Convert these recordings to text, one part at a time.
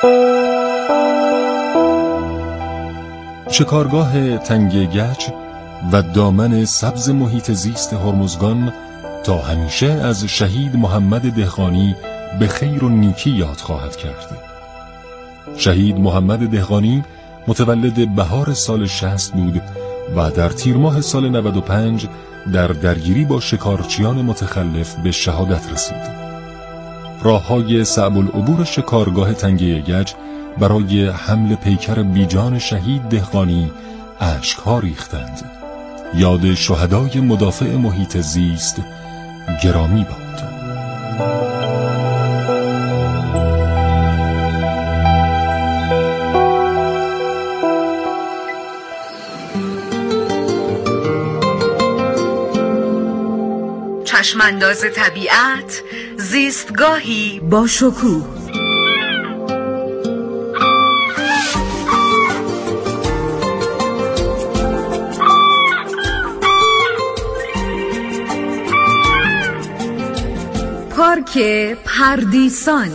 شکارگاه تنگه گچ و دامن سبز محیط زیست هرمزگان تا همیشه از شهید محمد دهقانی به خیر و نیکی یاد خواهد کرد. شهید محمد دهقانی متولد بهار سال 60 بود و در تیر ماه سال 95 در درگیری با شکارچیان متخلف به شهادت رسید. راه‌های صعب العبور شکارگاه تنگه گچ برای حمل پیکر بیجان شهید دهقانی اشک‌ها ریختند. یاد شهدای مدافع محیط زیست گرامی باد. چشمانداز طبیعت، زیستگاهی با شکوه. پارک پردیسان.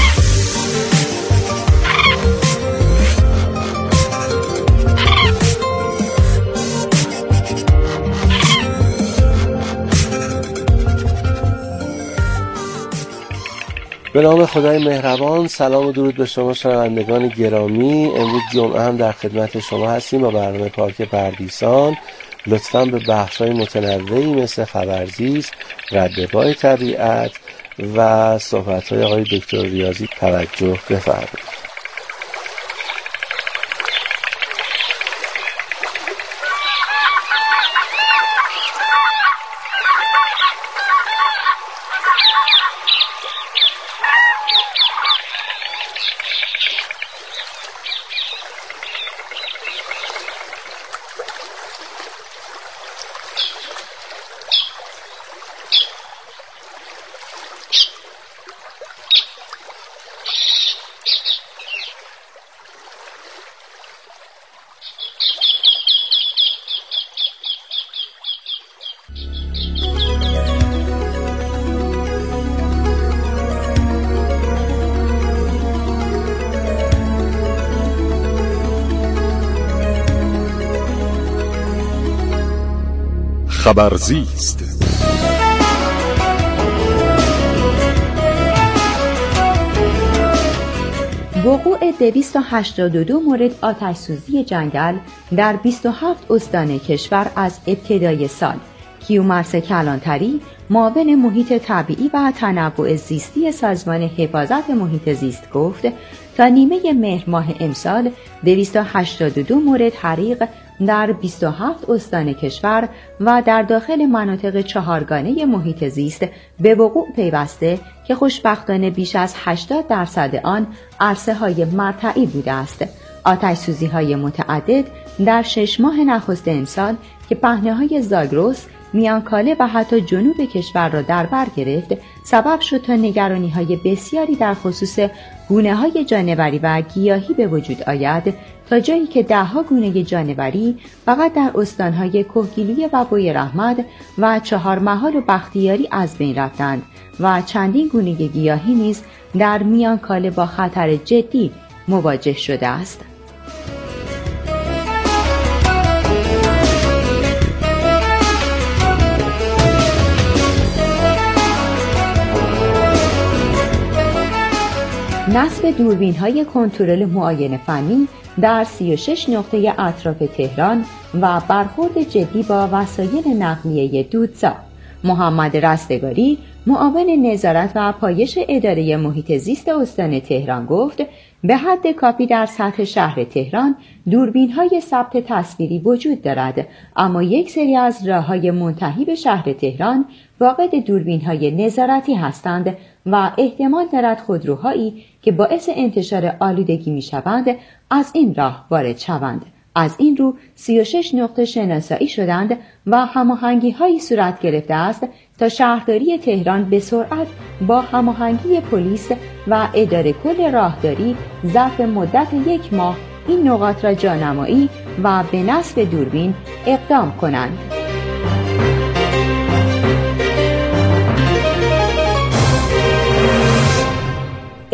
به نام خدای مهربان. سلام و درود به شما شنوندگان گرامی. امروز جمعه هم در خدمت شما هستیم با برنامه پارک پردیسان. لطفاً به بخش‌های متنوعی مثل خبرزیست، ردپای طبیعت و صحبت‌های آقای دکتر ریاضی توجه بفرمایید. خبرزیست. وقوع 282 مورد آتش‌سوزی جنگل در 27 استان کشور از ابتدای سال. کیومرث کلانتری، معاون محیط طبیعی و تنوع زیستی سازمان حفاظت محیط زیست گفت تا نیمه مهر ماه امسال 282 مورد حریق در 27 استان کشور و در داخل مناطق چهارگانه محیط زیست به وقوع پیوسته که خوشبختانه بیش از 80% آن عرصه‌های مرتعی بوده است. آتش‌سوزی‌های متعدد در 6 ماه نخست امسال که پهنه‌های زاگرس، میانکاله و حتی جنوب کشور را در بر گرفت، سبب شد تا نگرانی‌های بسیاری در خصوص گونه‌های جانوری و گیاهی به وجود آید، تا جایی که 10 گونه جانوری فقط در استان‌های کهگیلویه و بویراحمد و چهارمحال و بختیاری از بین رفتند و چندین گونه گیاهی نیز در میانکاله با خطر جدی مواجه شده است. نصب دوربین‌های کنترل معاینه فنی در 36 نقطه اطراف تهران و برخورد جدی با وسایل نقلیه دودسا. محمد رستگاری، معاون نظارت و پایش اداره محیط زیست استان تهران گفت به حد کافی در سطح شهر تهران دوربین‌های ثبت تصویری وجود دارد، اما یک سری از راه‌های منتهی به شهر تهران فاقد دوربین‌های نظارتی هستند و احتمال دارد خودروهایی که باعث انتشار آلودگی می‌شوند از این راه وارد شوند. از این رو 36 نقطه شناسایی شدند و هماهنگی‌هایی صورت گرفته است تا شهرداری تهران به سرعت با هماهنگی پلیس و اداره کل راهداری ظرف مدت 1 ماه این نقاط را جانمایی و به نصب دوربین اقدام کنند.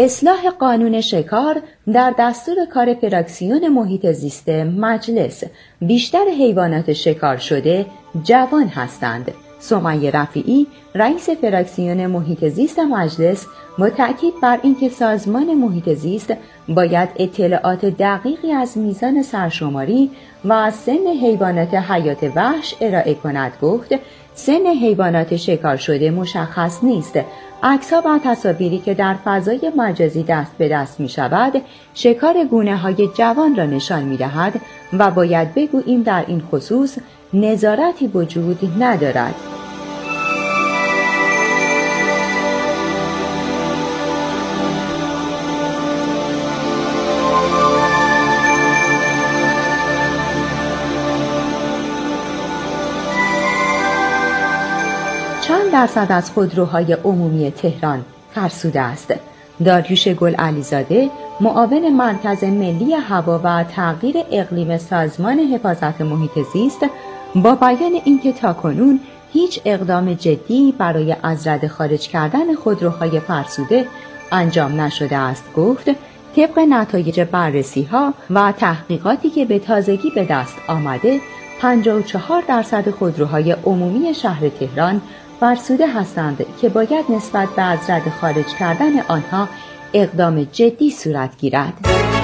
اصلاح قانون شکار در دستور کار فراکسیون محیط زیست مجلس. بیشتر حیوانات شکار شده جوان هستند. سمیه رفیعی رئیس فراکسیون محیط زیست مجلس با تأکید بر اینکه سازمان محیط زیست باید اطلاعات دقیقی از میزان سرشماری و از سن حیوانات حیات وحش ارائه کند گفت سن حیوانات شکار شده مشخص نیست. عکس‌ها و تصاویری که در فضای مجازی دست به دست می شود شکار گونه‌های جوان را نشان می دهد و باید بگوییم در این خصوص نظارتی وجود ندارد. چند درصد از خودروهای عمومی تهران فرسوده است؟ داریوش گل علیزاده معاون مرکز ملی هوا و تغییر اقلیم سازمان حفاظت محیط زیست با بیان اینکه تاکنون هیچ اقدام جدی برای از رده خارج کردن خودروهای فرسوده انجام نشده است گفت طبق نتایج بررسی‌ها و تحقیقاتی که به تازگی به دست آمده 54% خودروهای عمومی شهر تهران فرسوده هستند که باید نسبت به از رده خارج کردن آنها اقدام جدی صورت گیرد.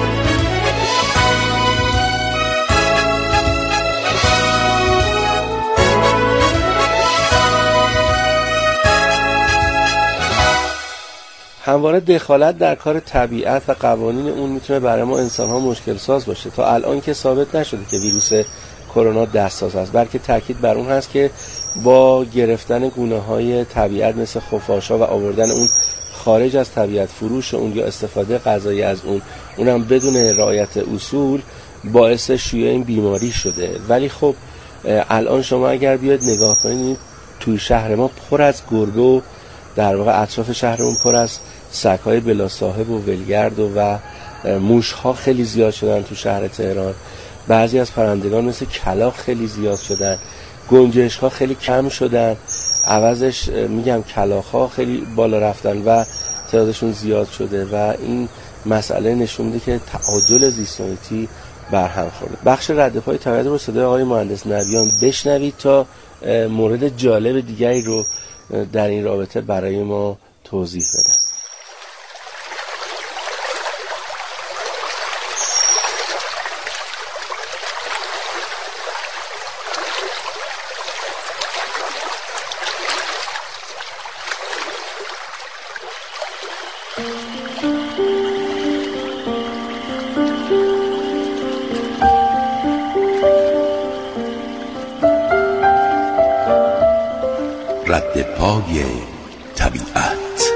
همواره دخالت در کار طبیعت و قوانین اون میتونه برای ما انسان‌ها مشکل ساز باشه. تا الان که ثابت نشده که ویروس کرونا دستساز است، بلکه تاکید بر اون هست که با گرفتن گونه‌های طبیعت مثل خفاش‌ها و آوردن اون خارج از طبیعت، فروش اون یا استفاده غذایی از اونم بدون رعایت اصول باعث شیوع این بیماری شده. ولی خب الان شما اگر بیاید نگاه کنید توی شهر ما پر از گربه و در واقع اطراف شهرمون پر از سگ‌های بلا صاحب و ولگرد و موش‌ها خیلی زیاد شدن تو شهر تهران. بعضی از پرندگان مثل کلاغ خیلی زیاد شدن، گنجشک‌ها خیلی کم شدن، عوضش میگم کلاغ‌ها خیلی بالا رفتن و تعدادشون زیاد شده و این مسئله نشون میده که تعادل زیست محیطی برهم خورده. بخش رد پای طبیعت رو صدای آقای مهندس نبیان بشنوید تا مورد جالب دیگری رو در این رابطه برای ما توضیح بدن. رد پای طبیعت.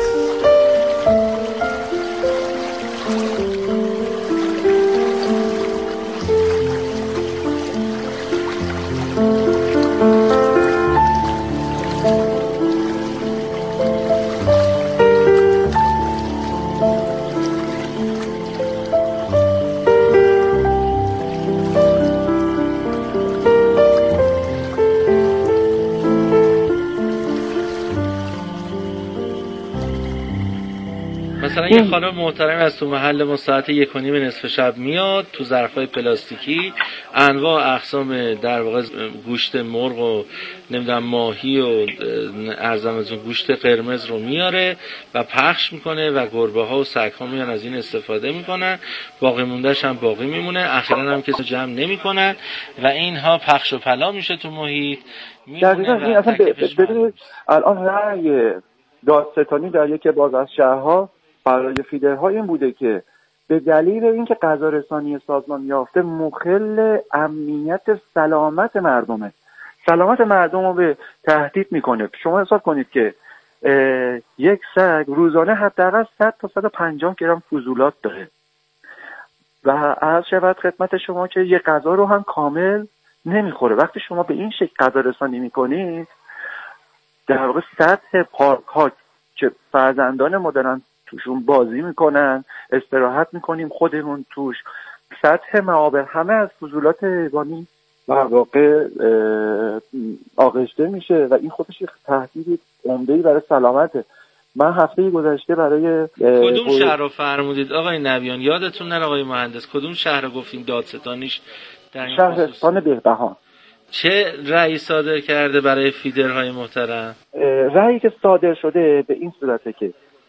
مثلا یه خانم محترم از تو محل ما ساعت 1:30 نصف شب میاد تو ظرفای پلاستیکی انواع اقسام در واقع گوشت مرغ و نمیدونم ماهی و ارزم از گوشت قرمز رو میاره و پخش میکنه و گربه ها و سگ ها میان از این استفاده میکنن، باقی موندهش هم باقی میمونه، اخیراً هم کسی جمع نمیکنن و اینها پخش و پلا میشه تو محیط. دقیقاً این اصلا ببینید الان رأی دادستانی در یکی باز از شهرها برای فیدرها این بوده که به دلیل اینکه غذا رسانی سازمان یافته مخل امنیت سلامت مردمه، سلامت مردم رو به تهدید میکنه. شما حساب کنید که یک سگ روزانه حداقل 100 تا 150 گرم فضولات داره و عرض شود خدمت شما که یک غذا رو هم کامل نمیخوره. وقتی شما به این شکل غذا رسانی میکنید در واقع سطح پارک ها که فرزندان ما دارن توشون بازی میکنن، استراحت میکنیم خودمون توش، سطح معابر همه از فضولات حیوانی در واقع آغشته میشه و این خودش تهدید عمده‌ای برای سلامته. من هفته گذشته برای کدوم شهر رو فرمودید آقای نبیان؟ یادتون نره آقای مهندس، کدوم شهر رو گفتیم دادستانیش در این شهرستان بهبهان. چه رأی صادر کرده برای فیدرهای محترم؟ رأیی که صادر شده به این صورته که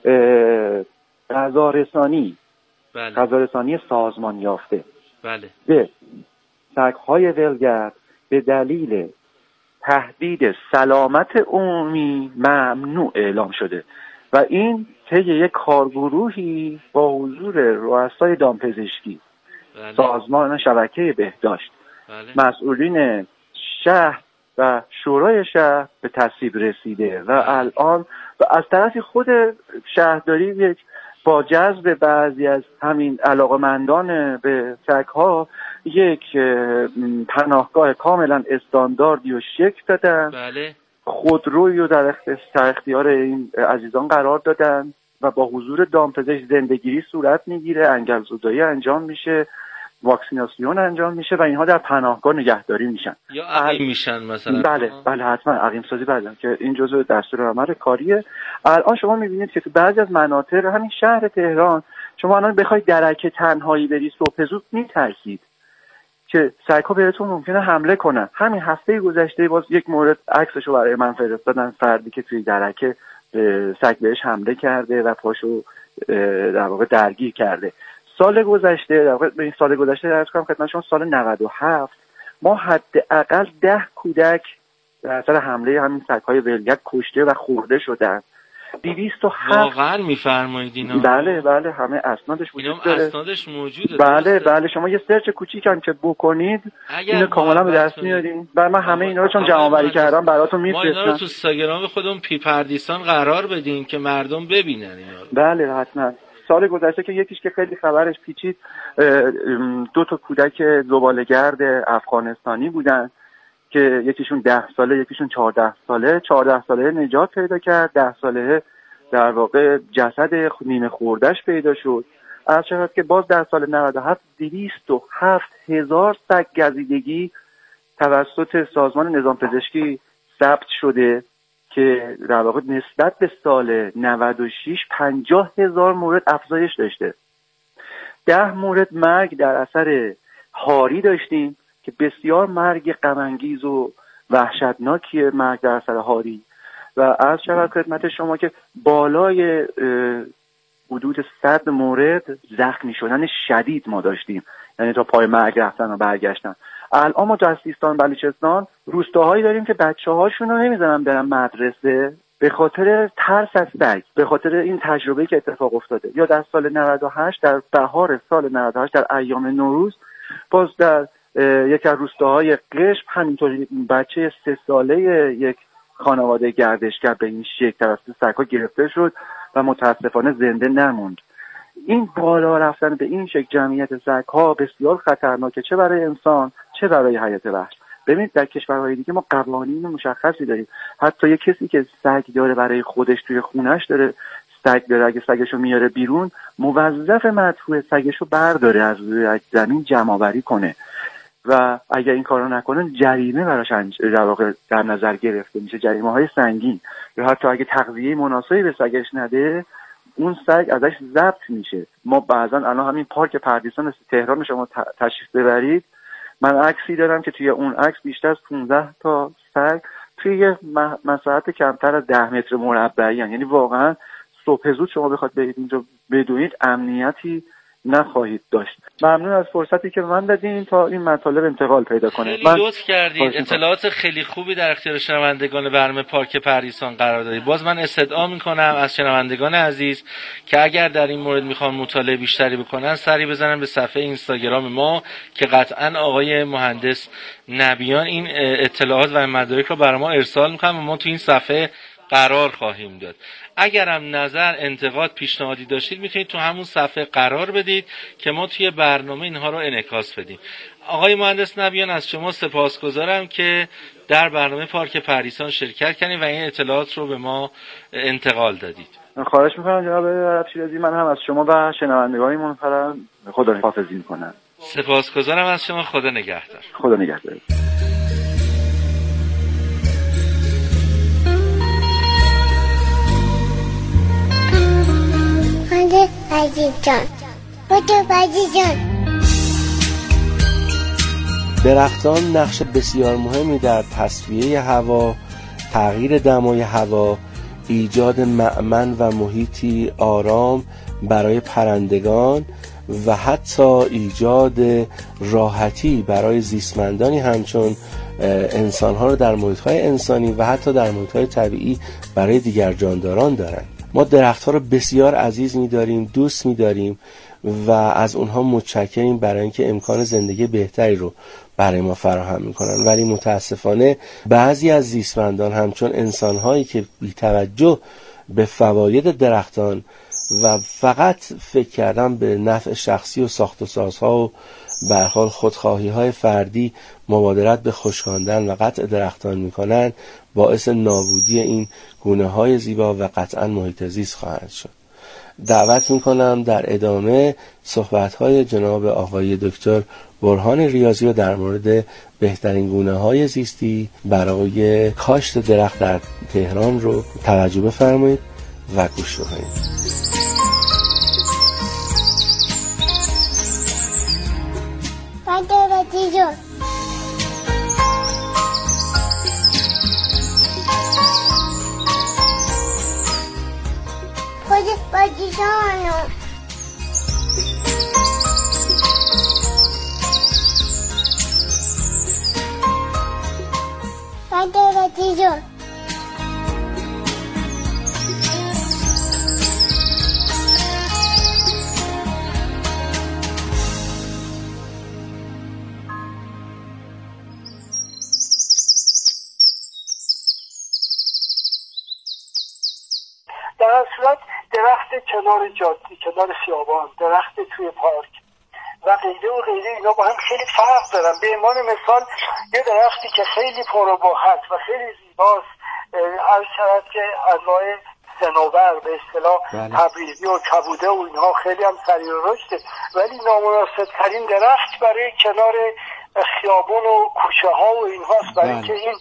غذارسانی سازمان یافته بله به سگ‌های ولگرد به دلیل تهدید سلامت عمومی ممنوع اعلام شده و این طی یک کارگروهی با حضور رؤسای دامپزشکی، سازمان شبکه بهداشت، مسئولین شهر و شورای شهر به تصویب رسیده و الان از طرف خود شهرداری یک با جذب بعضی از همین علاقمندان به سگ‌ها یک پناهگاه کاملا استانداردی و شکل دادن. بله. خودرویی رو در اختیار این عزیزان قرار دادن و با حضور دامپزشک زندگیری صورت میگیره، انگل‌زدایی انجام میشه، واکسیناسیون انجام میشه و اینها در پناهگاه نگهداری میشن یا عقیم میشن مثلا. بله حتما عقیم سازی بله که این جزء دستورالعمل کاریه. الان شما میبینید که تو بعضی از مناطق همین شهر تهران شما الان بخواید درک تنهایی بری صبح زود میترسید که سگ‌ها بهتون ممکنه حمله کنن. همین هفته گذشته باز یک مورد عکسشو برای من فرستادن، فردی که توی درکه سگ بهش حمله کرده و پاشو در واقع درگیر کرده. سال گذشته عرض کنم خدمت شما سال 97 ما حداقل 10 کودک در اثر حمله همین سگ‌های ولگرد کشته و خورده شدن. 207 واقعا میفرمایید اینا؟ بله همه اسنادش وجود داره. اسنادش موجوده. بله شما یه سرچ کوچیک هم که بکنید اینو کاملا به دست میارین. من همه اینا رو چون جمع‌آوری کردم براتون میفرستم. ما اینا رو تو اینستاگرام خودمون پی پردیسان قرار بدیم که مردم ببینن اینا رو. بله حتما. سال گذشته که یکیش که خیلی خبرش پیچید، 2 تا کودک زباله‌گرد افغانستانی بودن که یکیشون 10 ساله یکیشون 14 ساله. 14 ساله نجات پیدا کرد، 10 ساله در واقع جسد نیمه خورده‌اش پیدا شد. از چقدر که باز در سال 97 207,000 سگ گزیدگی توسط سازمان نظام پزشکی ثبت شده که در واقع نسبت به سال 96 50,000 مورد افزایش داشته. 10 مورد مرگ در اثر هاری داشتیم که بسیار مرگ غم‌انگیز و وحشتناکیه مرگ در اثر هاری و از شبکه خدمت شما که بالای حدود 100 مورد زخمی شدن شدید ما داشتیم، یعنی تا پای مرگ رفتن و برگشتن. الان ما در سیستان بلوچستان روستاهایی داریم که بچه‌هاشون رو نمیذارن برن مدرسه به خاطر ترس از سگ، به خاطر این تجربه‌ای که اتفاق افتاده. یا در سال 98 در بهار سال 98 در ایام نوروز باز در یک از روستاهای قشم همینطوری بچه 3 ساله یک خانواده گردشگر به این شکل توسط سگ‌ها گرفته شد و متاسفانه زنده نموند. این بالا رفتن به این شکل جمعیت سگ‌ها بسیار خطرناکه، چه برای انسان چه برای حیات وحش. ببینید در کشورهای دیگه ما قوانین مشخصی داریم. حتی یک کسی که سگ داره برای خودش توی خونش داره سگ داره، اگه سگشو میاره بیرون موظف مدفوع سگشو برداره از روی زمین جمع‌آوری کنه و اگر این کارو نکنه جریمه براش در واقع در نظر گرفته میشه، جریمه‌های سنگین. یا حتی اگه تغذیه مناسبی به سگش نده اون سگ ازش ضبط میشه. ما بعضا الان همین پارک پردیسان تهران شما تشریف ببرید، من عکسی دارم که توی اون عکس بیشتر از 15 تا سگ توی یه مساحت کمتر از 10 متر مربعی هستند. یعنی واقعا صبح زود شما بخواد برید اینجا بدونید امنیتی نخواهید داشت. ممنون از فرصتی که من دادین تا این مطالب انتقال پیدا کنه. خیلی لطف کردید، اطلاعات خیلی خوبی در اختیار شنوندگان برنامه پارک پردیسان قرار دادید. باز من استدعا میکنم از شنوندگان عزیز که اگر در این مورد میخوان مطالعه بیشتری بکنن سری بزنن به صفحه اینستاگرام ما که قطعا آقای مهندس نبیان این اطلاعات و مدارک رو برای ما ارسال میکنن و ما تو این صفحه قرار خواهیم داد. اگرم نظر، انتقاد، پیشنهادی داشتید میتونید تو همون صفحه قرار بدید که ما توی برنامه اینها رو انعکاس بدیم. آقای مهندس نبیان از شما سپاسگزارم که در برنامه پارک پردیسان شرکت کردید و این اطلاعات رو به ما انتقال دادید. خواهش میکنم جناب عرب شیرازی. من هم از شما و شنوندگان محترم خدا حافظی میکنم. سپاسگزارم از شما. خدا نگهدار. خدا نگهدار. درختان نقش بسیار مهمی در تصفیه هوا، تغییر دمای هوا، ایجاد مأمن و محیطی آرام برای پرندگان و حتی ایجاد راحتی برای زیستمندانی همچون انسانها رو در محیط‌های انسانی و حتی در محیط‌های طبیعی برای دیگر جانداران دارند. ما درخت‌ها رو بسیار عزیز می‌داریم، دوست می‌داریم و از اونها متشکریم برای اینکه امکان زندگی بهتری رو برای ما فراهم می‌کنن، ولی متاسفانه بعضی از زیستمندان همچون انسان‌هایی که بی‌توجه به فواید درختان و فقط فکر کردن به نفع شخصی و ساخت و سازها و به هر حال خودخواهی‌های فردی مبادرت به خشکاندن و قطع درختان می‌کنند، باعث نابودی این گونه‌های زیبا و قطعاً محیط زیست خواهد شد. دعوت می‌کنم در ادامه صحبت‌های جناب آقای دکتر برهان ریاضی رو در مورد بهترین گونه‌های زیستی برای کاشت درخت در تهران رو توجه بفرمایید و گوش بکنید. در اصل درخت کنار جاده، کنار خیابان، درخت توی پارک و غیره و غیره اینا با هم خیلی فرق دارن. به عنوان مثال یه درختی که خیلی پرباحت و خیلی زیباست، عرض شود که انواع صنوبر به اصطلاح تبریزی و کبوده و اینها خیلی هم سریع رشده، ولی نامناسب ترین درخت برای کنار خیابون و کوچه ها و اینهاست، برای که این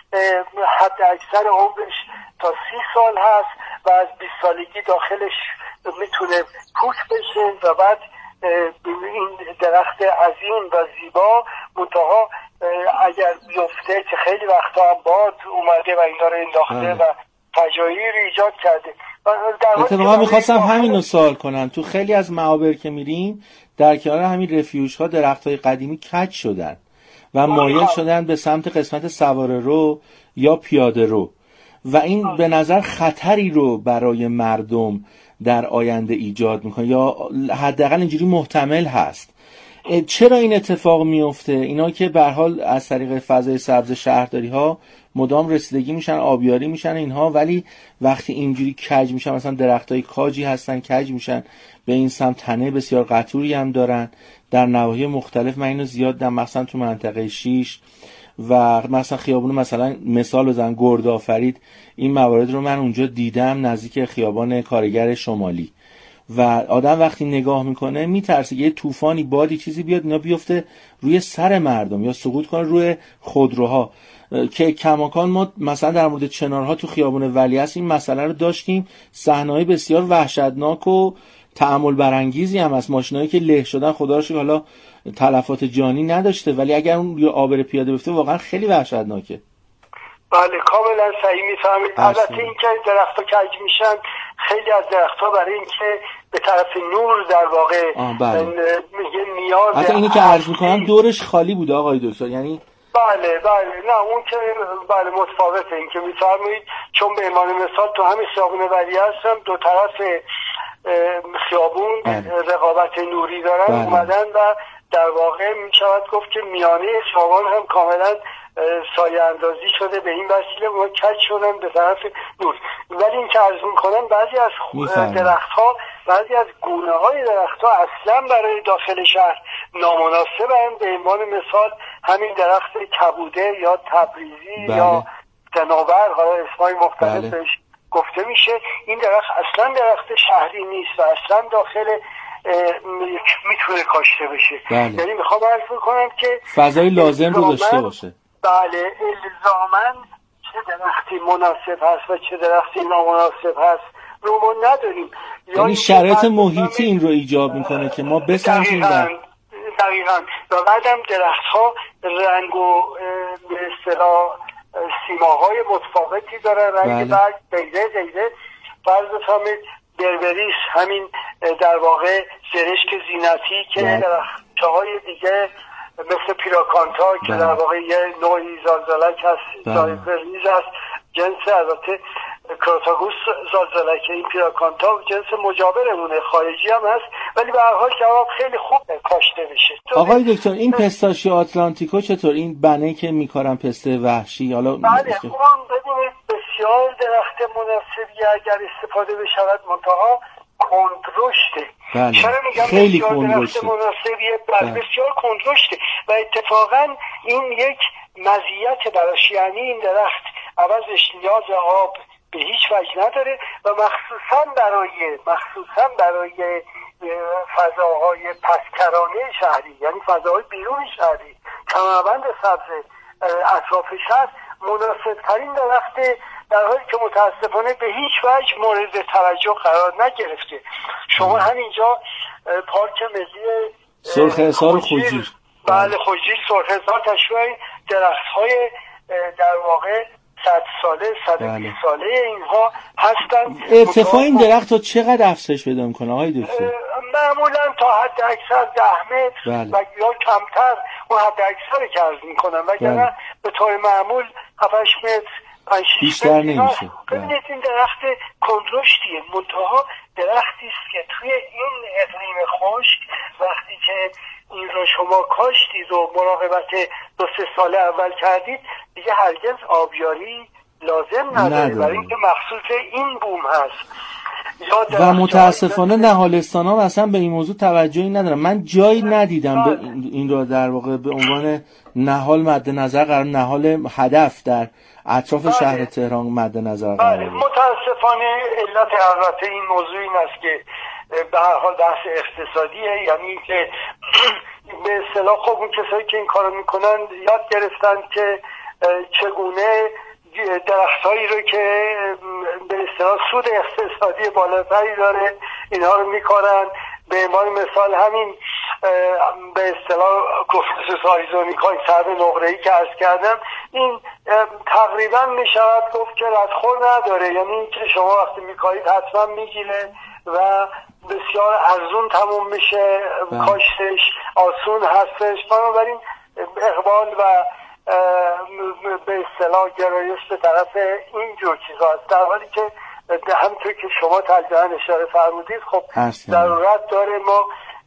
حد اکثر عمرش تا 30 سال هست و از 20 سالگی داخلش میتونه پوک بشه و بعد این درخت عظیم و زیبا منتها اگر بیفته که خیلی وقتا هم باد اومده و اینا رو انداخته و فجایعی رو ایجاد کرده. اتفاقا میخواستم همین رو سوال کنم، تو خیلی از معابر که میریم در کنار همین رفیوژ ها درخت های قدیمی کج شدن و مایل شدن به سمت قسمت سواره رو یا پیاده رو و این به نظر خطری رو برای مردم در آینده ایجاد میکنه یا حداقل اینجوری محتمل هست. چرا این اتفاق میفته؟ اینا که به هر حال از طریق فضای سبز شهرداری ها مدام رسیدگی میشن، آبیاری میشن اینها، ولی وقتی اینجوری کج میشن، مثلا درختای کاجی هستن کج میشن به این سمت، تنه بسیار قطوری هم دارن در نواحی مختلف. من اینو زیاد دیدم، مثلا تو منطقه 6 و مثلا خیابون مثلا مثال بزنم گردآفرید، این موارد رو من اونجا دیدم نزدیک خیابان کارگر شمالی و آدم وقتی نگاه میکنه میترسه یه طوفانی بادی چیزی بیاد اینا بیفته روی سر مردم یا سقوط کنه روی خودروها که کماکان ما مثلا در مورد چنارها تو خیابان ولیعصر این مسئله رو داشتیم. صحنه‌های بسیار وحشتناک و تأمل برانگیزی هم از ماشینایی که له شدن، خدا رو شکر حالا تلفات جانی نداشته، ولی اگر اون روی آبر پیاده بیفته واقعا خیلی وحشتناکه. بله کاملا صحیح میفهمید. البته این که درخت‌ها کج میشن، خیلی از درخت‌ها برای اینکه به طرف نور در واقع یه نیاز، حتی اینی که عرض میکنم دورش خالی بوده آقای دکتر، یعنی بله نه اون که بله متفاوته این که میفرمایید، چون به عنوان مثال تو همین خیابون ولیعصر هم دو طرف خیابون رقابت نوری دارن اومدن و در واقع میشود گفت که میانه خیابان هم کاملا سایه اندازی شده، به این وسیله ما کج شدن به طرف نور. ولی این که عرض میکنم بعضی از درختها، بعضی از گونه های درختها اصلا برای داخل شهر نامناسبن. به عنوان مثال همین درخت کبوده یا تبریزی یا صنوبر، حالا اسمای مختلفش گفته میشه، این درخت اصلا درخت شهری نیست و اصلا داخل میتونه کاشته بشه. یعنی میخوام عرض بکنم که فضای لازم رو داشته باشه. بله الزاماً چه درختی مناسب هست و چه درختی نامناسب هست رو ما نداریم. یعنی شرایط محیطی این رو ایجاب میکنه که ما بسنجیم. دقیقاً. و بعدم درخت‌ها رنگ و به اصطلاح سیماهای متفاوتی داره، رنگ برگ غیره. فرض بفرمایید بربریس، همین در واقع زرشک زینتی که درخت‌های دیگه مثل پیراکانتا که در واقع یه نوعی زالزالک هست، زایپرلیز هست، جنس البته کروتاگوس زالزالک، این پیراکانتا جنس مجاورمونه، خارجی هم هست، ولی به هر حال جواب خیلی خوب کاشته میشه. آقای دکتر این پستاشیو آتلانتیکو چطور؟ این بنه که میکارن پسته وحشی، حالا بله اون ببینید بسیار درخت مناسبی اگر استفاده بشود، منتها کندرشته. چرا میگم خیلی بسیار درخت مناسبیه؟ بسیار کندرشته و اتفاقا این یک مزیت براش، یعنی این درخت عوضش نیاز آب به هیچ وجه نداره و مخصوصا برای فضاهای پسکرانه شهری، یعنی فضاهای بیرون شهری، کمربند سبز اطراف شهر مناسب ترین درخت، در حالی که متاسفانه به هیچ وجه مورد توجه قرار نگرفته. شما همینجا پارک ملی سرخ-حصار و خوجیر، بله خوجیر، سرخ-حصار تشریح درخت‌های در واقع 100 ساله 120 ساله اینها هستن. ارتفاع این درخت رو چقدر افزایش پیدا میکنه آقای دکتر؟ معمولا تا حد اکثر 10 متر و یا کمتر، اون حد اکثر که عرض میکنم، وگرنه به طور معمول 7-8 متر 5-6 متر نمیشه. ببینید این درخت کندرشتیه، منتها درختی است که توی این اقلیم خشک وقتی که این رو شما کاشتید و مراقبت 2-3 سال اول کردید، دیگه هرگز آبیاری لازم نداره، برای اینکه مخصوص این بوم هست. و متاسفانه نهالستان ها اصلا به این موضوع توجهی ندارن. من جایی ندیدم به این رو در واقع به عنوان نهال مد نظر قرار، نهال هدف در اطراف شهر تهران مد نظر قرار. متاسفانه علت البته این موضوع این است که به هر حال بحث اقتصادیه، یعنی که به اصطلاح خب اون کسایی که این کارو میکنن یاد گرفتن که چگونه درختایی رو که به اصطلاح سود اقتصادی بالاتری داره اینها رو میکارن. به عنوان مثال همین به اصطلاح کوفیسوس آریزونیکای سرو نقره‌ای که عرض کردم، این تقریبا میشود گفت که ردخور نداره، یعنی اینکه شما وقتی میکارید حتما میگیره و بسیار ارزون تموم میشه، کاشتش آسون هستش. بنابراین اقبال و به اصطلاح گرایش به طرف اینجور چیزا هست، در حالی که همونطور که شما تلجیحاً اشاره فرمودید خب ضرورت داره ما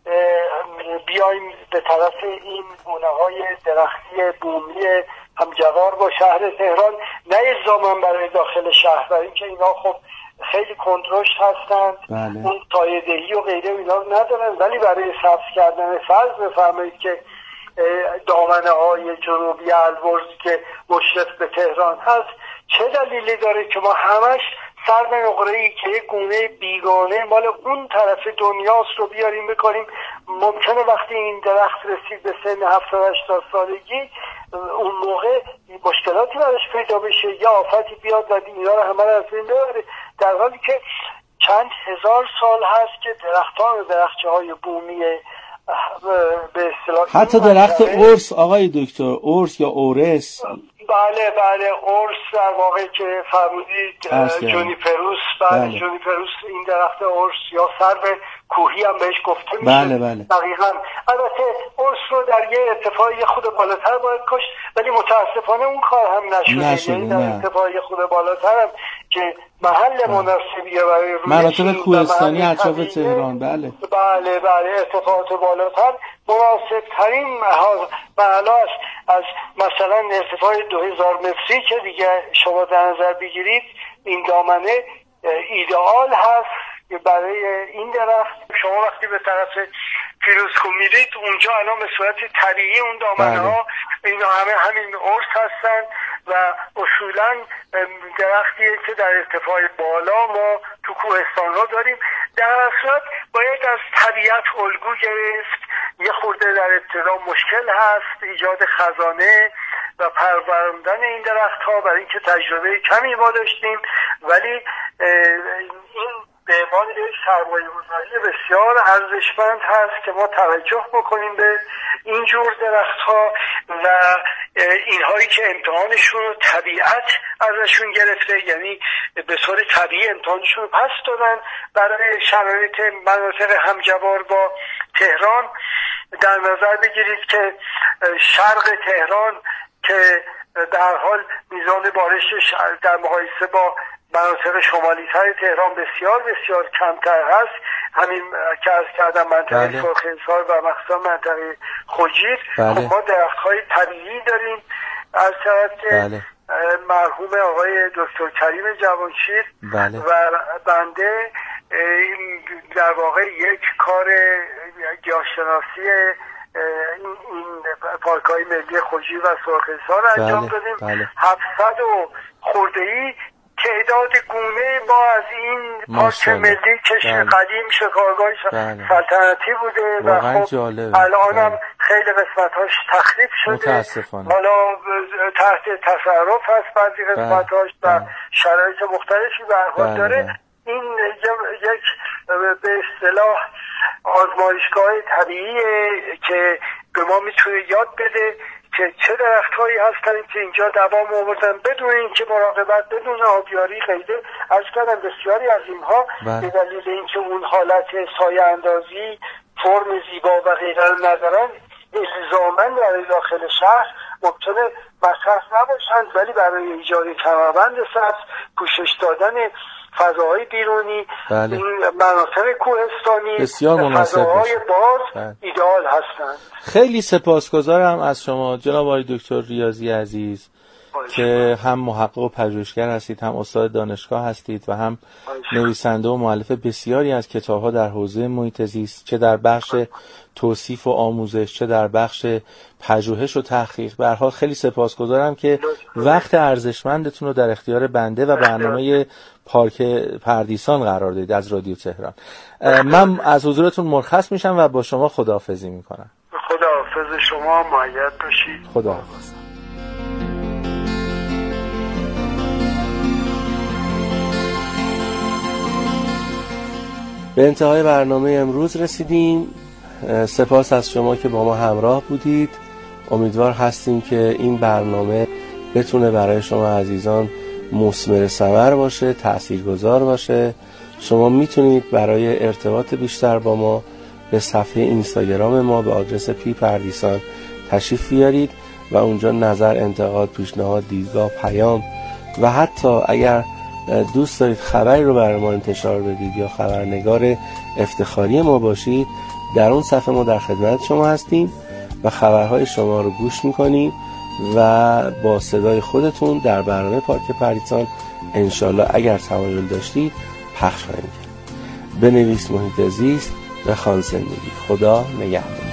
بیایم به طرف این گونه‌های درختی بومی همجوار با شهر تهران، نه الزاماً برای داخل شهر، برای اینکه اینا خب خیلی کندرشت هستند، اون سایه‌دهی و غیره اینا ندارن، ولی برای سبز کردن فرض بفرمایید که دامنه های جنوبی البرز که مشرف به تهران هست، چه دلیلی داره که ما همش سرو نقره‌ای که یک گونه بیگانه مال اون طرف دنیاست رو بیاریم بکنیم؟ ممکنه وقتی این درخت رسید به سن 70-80 سالگی اون موقع مشکلاتی براش پیدا بشه یا آفتی بیاد و اینا رو همه رو از بین ببره، در حالی که چند هزار سال هست که درختان و درختچه‌های بومی به اصطلاح حتی درخت ارس آقای دکتر، ارس یا اورس، بله ارس در واقع که فرمودید جونیپروس، جونیپروس این درخت ارس یا سرو کوهی هم بهش گفته میشه. دقیقاً. البته ارس رو در یه ارتفاع خود بالاتر باید کاشت، ولی متاسفانه اون کار هم نشده. یعنی در ارتفاع خود بالاتر هم که محل مناسبیه برای مناطق کوهستانی اطراف تهران، بله ارتفاعات بالاتر مناسب ترین محل است از مثلا ارتفاع 2000 متری که دیگه شما در نظر بگیرید این دامنه ایدئال هست برای این درخت. شما وقتی به طرف فیروزکوه میرید اونجا الان به صورت طبیعی اون دامنه ها اینا همین ارس هستن و اصولا درختیه که در ارتفاع بالا ما تو کوهستان ها داریم. در صورت باید از طبیعت الگو گرفت. یه خورده در ابتدا مشکل هست ایجاد خزانه و پروراندن این درخت ها، برای اینکه تجربه کمی ما داشتیم، ولی این عنوان یک سرمایه‌گذاری بسیار ارزشمند هست که ما توجه بکنیم به این جور درخت‌ها و اینهایی که امتحانشون رو طبیعت ازشون گرفته، یعنی به طور طبیعی امتحانشون رو پس دادن برای شرایط مناطق همجوار با تهران. در نظر بگیرید که شرق تهران که در حال میزان بارشش در مقایسه با مناطق شمالی تر تهران بسیار بسیار کمتر هست، همین که از کردم منطقه سرخیزها و مخصوصا منطقه خجیر. خب ما درخت‌های طبیعی داریم از طرف مرحوم آقای دکتر کریم جوانشیر و بنده در واقع یک کار گیاهشناسی این پارک‌های ملی خجیر و سرخیزها رو انجام دادیم. 700 و خورده‌ای تعداد گونه ما از این پارک ملی که قدیم شکارگاه سلطنتی بوده و خب الانم خیلی قسمت‌هاش تخریب شده، حالا تحت تصرف هست بعضی قسمت‌هاش و شرایط مختلفی برخورد داره. این یک به اصطلاح آزمایشگاه طبیعیه که به ما میتونه یاد بده که چه درخت‌هایی هستن که اینجا دوام آوردن بدون اینکه مراقبت، بدون آبیاری غیره. از کردم بسیاری از اینها به دلیل اینکه اون حالت سایه اندازی، فرم زیبا و غیره رو ندارن، الزاماً برای داخل شهر ممکنه مصرف نباشند، ولی برای ایجاد کمربند سبز، پوشش دادن فضاهای بیرونی، این مناطق کوهستانی، فضاهای باز ایدئال هستند. خیلی سپاسگزارم از شما جناب آقای دکتر ریاضی عزیز که هم محقق و پژوهشگر هستید، هم استاد دانشگاه هستید و هم نویسنده و مؤلف بسیاری از کتاب‌ها در حوزه محیط زیست، چه در بخش توصیف و آموزش، چه در بخش پژوهش و تحقیق. به هر حال خیلی سپاسگزارم که وقت ارزشمندتون رو در اختیار بنده و برنامه پارک پردیسان قرار دادید از رادیو تهران. من از حضورتون مرخص میشم و با شما خداحافظی میکنم. خداحافظ شما، مؤید باشید. خداحافظ. به انتهای برنامه امروز رسیدیم. سپاس از شما که با ما همراه بودید. امیدوار هستیم که این برنامه بتونه برای شما عزیزان مثمر ثمر باشه، تاثیرگذار باشه. شما میتونید برای ارتباط بیشتر با ما به صفحه اینستاگرام ما به آدرس پی پردیسان تشریف بیارید و اونجا نظر، انتقاد، پیشنهاد، دیدگاه، پیام و حتی اگر دوست دارید خبری رو برای ما انتشار بدید یا خبرنگار افتخاری ما باشید، در اون صفحه ما در خدمت شما هستیم و خبرهای شما رو گوش میکنیم و با صدای خودتون در برنامه پارک پردیسان انشالله اگر تمایل داشتید پخش خواهیم کرد. بنویس محیط زیست، بخوان زندگی. خدا نگهدار.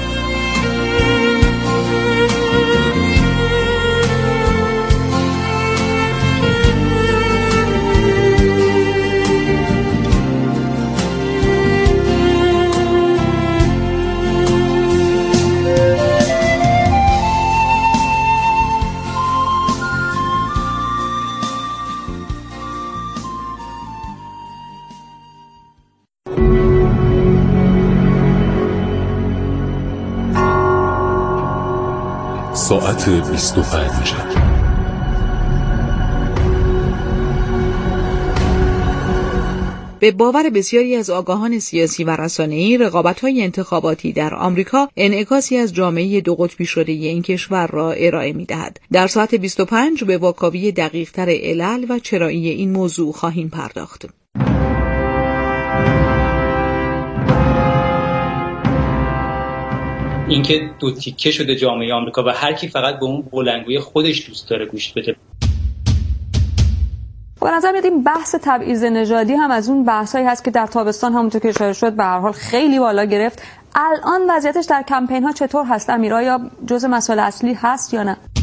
ساعت 25. به باور بسیاری از آگاهان سیاسی و رسانه‌ای، رقابت‌های انتخاباتی در آمریکا انعکاسی از جامعه دو قطبی شده این کشور را ارائه می‌دهد. در ساعت 25 به واکاوی دقیق‌تر علل و چرایی این موضوع خواهیم پرداخت. اینکه دو تیکه شده جامعه آمریکا و هر کی فقط به اون بلندگوی خودش دوست داره گوش بده. به نظر میاد این بحث تبعیض نژادی هم از اون بحثایی هست که در تابستان همونطور که اشاره شد به هر حال خیلی بالا گرفت. الان وضعیتش در کمپین ها چطور هست؟ امیر، یا جزء مسائل اصلی هست یا نه؟